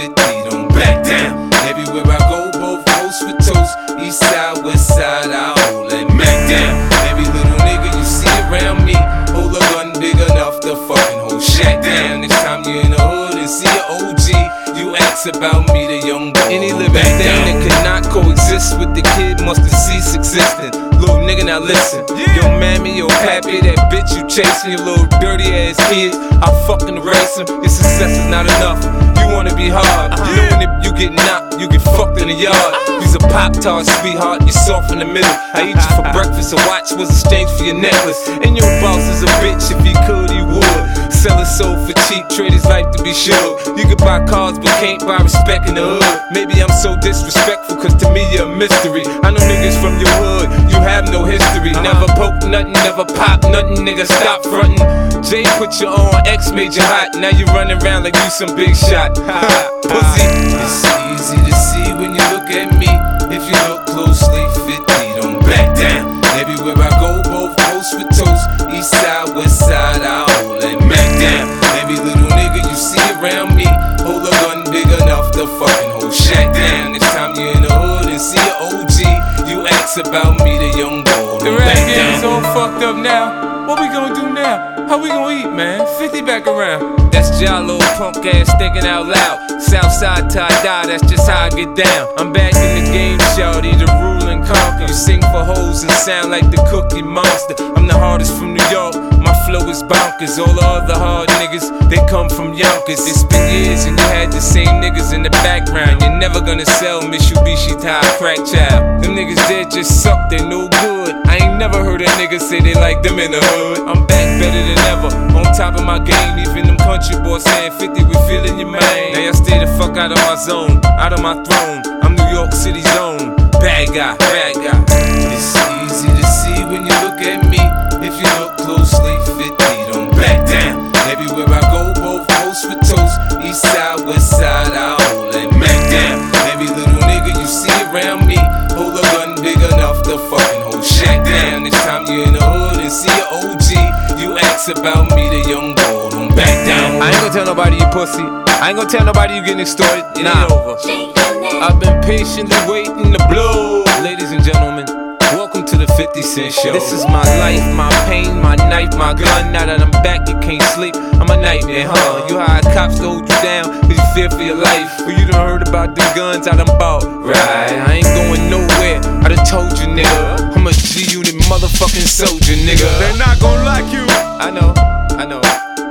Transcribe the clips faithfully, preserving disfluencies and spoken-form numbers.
fifty, don't back down. Everywhere I go, both coast for toast. East side, west side, I hold that Mac down. Every little nigga you see around me, hold a gun big enough to fucking hold Shaq down. Next time you in the hood and see an O G, you ask about me, the young boy. Any living thing that could not coexist with the kid must have ceased existing. Little nigga, now listen. Yo mammy, yo pappy, that bitch you chasing, your little dirty ass kids, I fucking erase them. Your success is not enough, you wanna be hard. Knowing if you get knocked, you get fucked in the yard. You's a Pop-Tart, sweetheart, you soft in the middle. I eat you for breakfast, a watch was exchanged for your necklace. And your boss is a bitch, if he could, he would. Sell his soul for cheap, trade his life to be sure. You could buy cars, but can't buy respect in the hood. Maybe I'm so disrespectful, cause to me you're a mystery. I know niggas from your hood, you have no history. Never poke nothing, never pop nothing, nigga, stop frontin'. Jay put you on, X made you hot. Now you running around like you some big shot. Pussy. It's easy to see when you look at me. If you look closely, fifty, don't back down. Everywhere I go, both coast for toast. East side, west side, I hold that Mac down. Every little nigga you see around me, hold a gun big enough to fucking hold Shaq down. Next time you in the hood and see an O G, you ask about me, the young boy. The rap game's all fucked up now. What we gonna do now? How we gonna eat, man? fifty back around. That's Jalo, punk ass thinking out loud. Southside tie dye, that's just how I get down. I'm back in the game, shawty, the rule and conquer. You sing for hoes and sound like the Cookie Monster. I'm the hardest from New York, my flow is bonkers. All the other hard niggas, they come from Yonkers. It's been years and you had the same niggas in the background. You're never gonna sell Mitsubishi tie crack child. Them niggas dead just suck, they no good. I ain't never heard a nigga say they like them in the hood. I'm back better than ever, on top of my game. Even them country boys saying fifty, we feeling your man. Now y'all stay the fuck out of my zone, out of my throne. I'm New York City's own bad guy, bad guy. It's easy to see when you look at me. If you look closely, fifty, don't back down. Everywhere I go, both coast for toast. East side, west side, I hold that Mac down. Every little nigga you see around me, hold a gun big enough to fucking hold Shaq down. Next time you in the hood and see an O G, you ask about me, the young boy, don't back down. I ain't gonna tell nobody you pussy. I ain't gonna tell nobody you getting extorted. It Nah. ain't over. I've been patiently waiting to blow. Ladies and gentlemen, welcome to the fifty Cent Show. This is my life, my pain, my knife, my gun. Now that I'm back, you can't sleep. I'm a nightmare, huh? You hide cops to hold you down, cause you fear for your life. But you done heard about them guns I done bought. Right, I ain't going nowhere. I done told you, nigga. I'm a G unit motherfucking soldier, nigga. They're not gonna like you. I know, I know.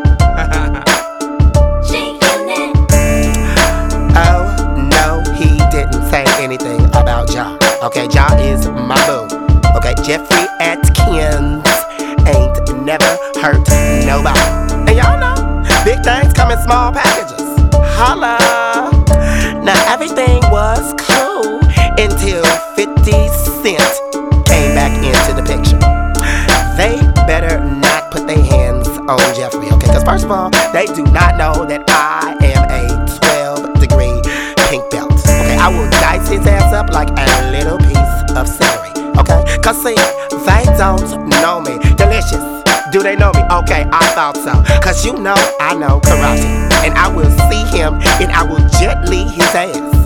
Oh, no, he didn't say anything about Ja. Okay, Ja is my boo. Okay, Jeffrey Atkins ain't never hurt nobody. And y'all know, big things come in small packages. Holla. Now everything was cool until fifty Cent came back into the picture. They better not put their hands on Jeffrey, okay? Because first of all, they do not know that I am a twelve degree pink belt. Okay, I will dice his ass up like a little piece of celery. Okay, cause see, they don't know me. Delicious. Do they know me? Okay, I thought so. Cause you know I know karate. And I will see him and I will jet lead his ass.